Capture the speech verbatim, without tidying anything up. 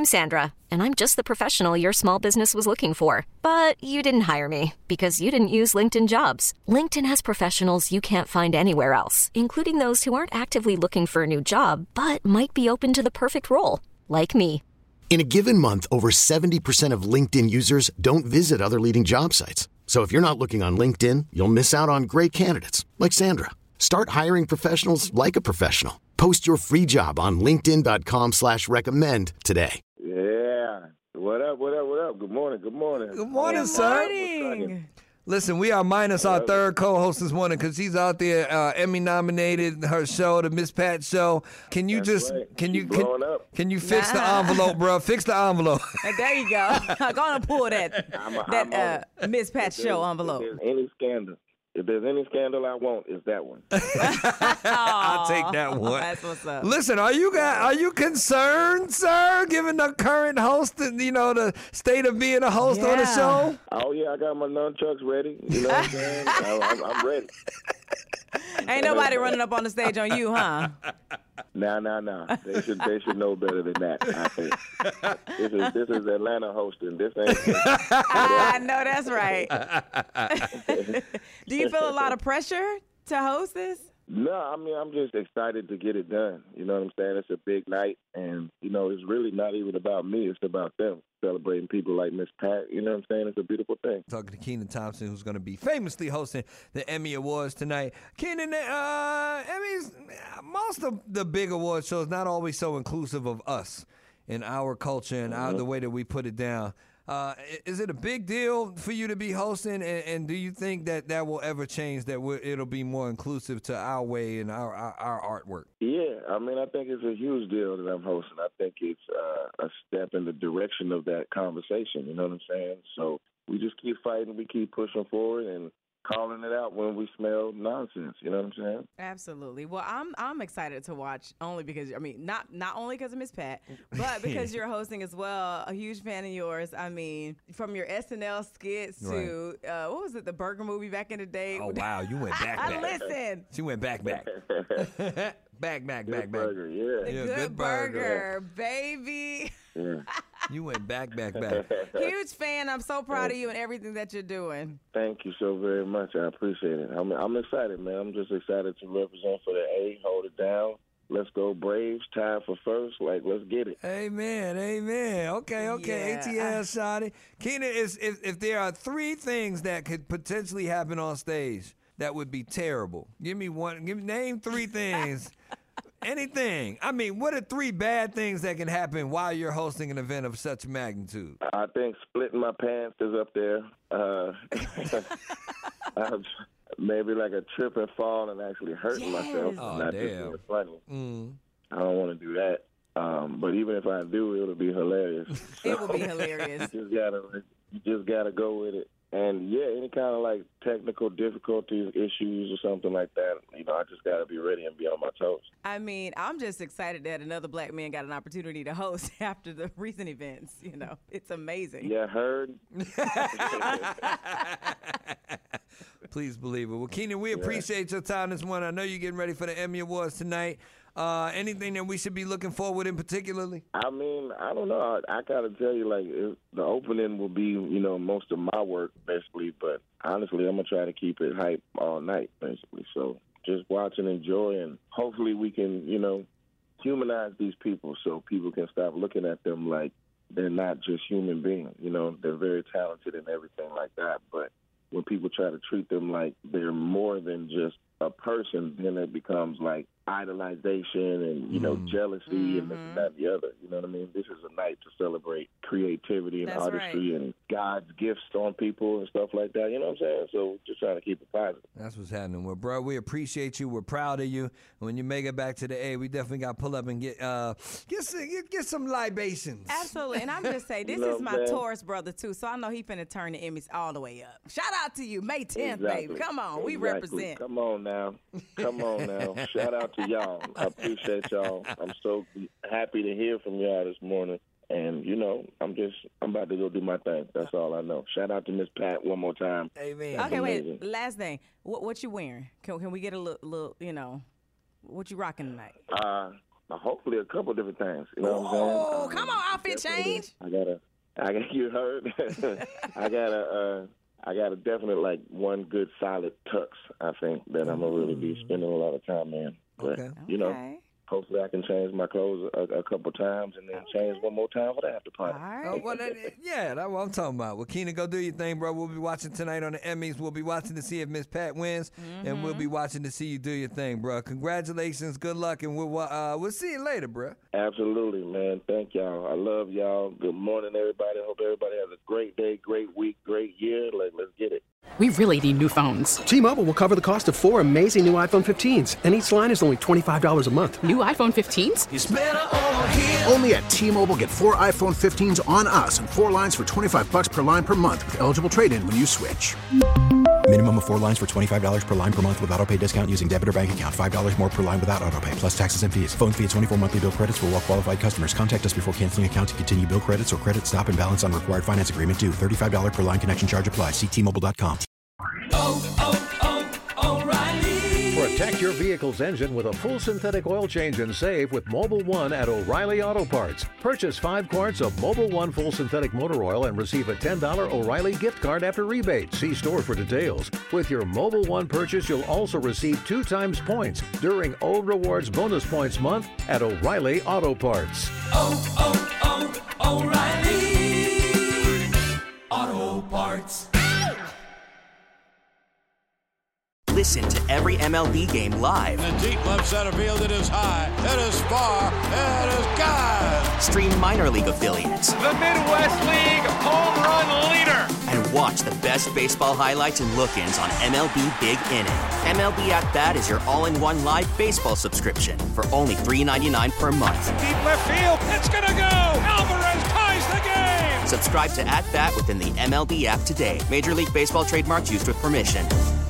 I'm Sandra, and I'm just the professional your small business was looking for. But you didn't hire me because you didn't use LinkedIn Jobs. LinkedIn has professionals you can't find anywhere else, including those who aren't actively looking for a new job, but might be open to the perfect role, like me. In a given month, over seventy percent of LinkedIn users don't visit other leading job sites. So if you're not looking on LinkedIn, you'll miss out on great candidates like Sandra. Start hiring professionals like a professional. Post your free job on linkedin.com slash recommend today. Yeah. What up, what up, what up? Good morning, good morning. Good morning, Good sir. morning. Listen, we are minus our third co-host this morning because she's out there uh, Emmy nominated. Her show, the Miss Pat Show. Can you That's just right. can She's you blowing can, up. can you fix Nah. the envelope, bro? Fix the envelope. And there you go. Go on and pull that I'm a- that I'm on uh, Miss Pat If Show there's- envelope. If there's any scandal, if there's any scandal I want, it's that one. I'll take that one. That's what's up. Listen, are you guys, are you concerned, sir, given the current host, you know, the state of being a host on the Yeah. show? Oh yeah, I got my nunchucks ready. You know what I'm saying? I, I'm, I'm ready. Ain't nobody running up on the stage on you, huh? Nah, nah, nah. They should they should know better than that. I think this is this is Atlanta hosting. This ain't. I know that's right. Do you feel a lot of pressure to host this? No, I mean, I'm just excited to get it done. You know what I'm saying? It's a big night, and, you know, it's really not even about me. It's about them celebrating people like Miss Pat. You know what I'm saying? It's a beautiful thing. Talking to Kenan Thompson, who's going to be famously hosting the Emmy Awards tonight. Kenan, uh, Emmys, most of the big award shows not always so inclusive of us in our culture and our, the way that we put it down. Uh, is it a big deal for you to be hosting, and, and do you think that that will ever change, that we're, it'll be more inclusive to our way and our, our, our artwork? Yeah, I mean, I think it's a huge deal that I'm hosting. I think it's uh, a step in the direction of that conversation, you know what I'm saying? So we just keep fighting, we keep pushing forward and calling it out when we smell nonsense, you know what I'm saying? Absolutely. Well, I'm I'm excited to watch only because I mean not not only because of Miss Pat, but because you're hosting as well. A huge fan of yours. I mean, from your S N L skits to uh, what was it, the Burger movie back in the day? Oh, wow, you went back, back. Listen, She went back, back. back, back, Good back, back. burger, yeah. the Yeah, good, good burger, burger. baby. yeah. You went back, back, back. Huge fan. I'm so proud of you and everything that you're doing. Thank you so very much. I appreciate it. I'm I'm excited, man. I'm just excited to represent for the A. Hold it down. Let's go Braves. Time for first. Like, let's get it. Amen, amen. Okay, okay. Yeah. A T L, Shawty. Kenan, is if, if there are three things that could potentially happen on stage that would be terrible, give me one. Give me name three things. Anything. I mean, what are three bad things that can happen while you're hosting an event of such magnitude? I think splitting my pants is up there. Uh, I'm- maybe like a trip and fall and actually hurting Yes. myself. Oh, not just damn. being funny. Mm. I don't want to do that. Um, but even if I do, it'll be hilarious. It will be hilarious. You just gotta, you just gotta go with it. And yeah, any kind of like technical difficulties, issues, or something like that, you know, I just gotta be ready and be on my toes. I mean, I'm just excited that another black man got an opportunity to host after the recent events. You know, it's amazing. Yeah, heard. Please believe it. Well, Kenan, we appreciate your time this morning. I know you're getting ready for the Emmy Awards tonight. Uh, anything that we should be looking forward in particularly? I mean, I don't know. I, I gotta tell you, like, it, the opening will be, you know, most of my work, basically. But honestly, I'm gonna try to keep it hype all night, basically. So just watch and enjoy, and hopefully we can, you know, humanize these people so people can stop looking at them like they're not just human beings. You know, they're very talented and everything like that. But when people try to treat them like they're more than just a person, then it becomes like idolization and, you know, Mm. jealousy and this and that and the other. You know what I mean? This is a night to celebrate creativity and That's artistry right. and God's gifts on people and stuff like that. You know what I'm saying? So just trying to keep it positive. That's what's happening. Well, bro, we appreciate you. We're proud of you. When you make it back to the A, we definitely got to pull up and get uh get some, get, get some libations. Absolutely. And I'm just saying, this You know is what my I'm saying? Taurus brother, too, so I know he finna turn the Emmys all the way up. Shout out to you, May tenth, Exactly. baby. Come on, we Exactly. represent. Come on now. Come on now. Shout out to y'all. I appreciate y'all. I'm so happy to hear from y'all this morning. And, you know, I'm just, I'm about to go do my thing. That's all I know. Shout out to Miss Pat one more time. Amen. That's Okay, amazing. wait, last thing. What what you wearing? Can, can we get a little, little, you know, what you rocking tonight? Uh, hopefully a couple different things. You know what I'm saying? Oh, Um, come on, outfit change. I got a, I got you heard. I got a, uh, I got a definite like one good solid tux. I think that I'm gonna really be spending a lot of time in. But Okay. you know, Okay. hopefully I can change my clothes a, a couple times and then change one more time for the after All party. right. Oh, well, that, yeah, that's what I'm talking about. Well, Keenan, go do your thing, bro. We'll be watching tonight on the Emmys. We'll be watching to see if Miss Pat wins, and we'll be watching to see you do your thing, bro. Congratulations, good luck, and we'll uh, we'll see you later, bro. Absolutely, man. Thank y'all. I love y'all. Good morning, everybody. Hope everybody has a great day, great week, great year. Like, let's get it. We really need new phones. T-Mobile will cover the cost of four amazing new iPhone fifteens, and each line is only twenty-five dollars a month. New iPhone fifteens? It's better over here. Only at T-Mobile, get four iPhone fifteens on us and four lines for twenty-five bucks per line per month with eligible trade-in when you switch. Minimum of four lines for twenty-five dollars per line per month with autopay discount using debit or bank account. five dollars more per line without autopay, plus taxes and fees. Phone fee at twenty-four monthly bill credits for well-qualified customers. Contact us before canceling account to continue bill credits or credit stop and balance on required finance agreement due. thirty-five dollars per line connection charge applies. See T Mobile dot com. Oh, oh, oh, O'Reilly. Protect your vehicle's engine with a full synthetic oil change and save with Mobil one at O'Reilly Auto Parts. Purchase five quarts of Mobil one full synthetic motor oil and receive a ten dollars O'Reilly gift card after rebate. See store for details. With your Mobil one purchase, you'll also receive two times points during O Rewards Bonus Points Month at O'Reilly Auto Parts. Oh, oh, oh, O'Reilly Auto Parts. Listen to every M L B game live. In the deep left center field, it is high, it is far, it is gone. Stream minor league affiliates. The Midwest League home run leader. And watch the best baseball highlights and look-ins on M L B Big Inning. M L B At Bat is your all-in-one live baseball subscription for only three dollars and ninety-nine cents per month. Deep left field, it's gonna go. Alvarez ties the game. Subscribe to At Bat within the M L B app today. Major League Baseball trademarks used with permission.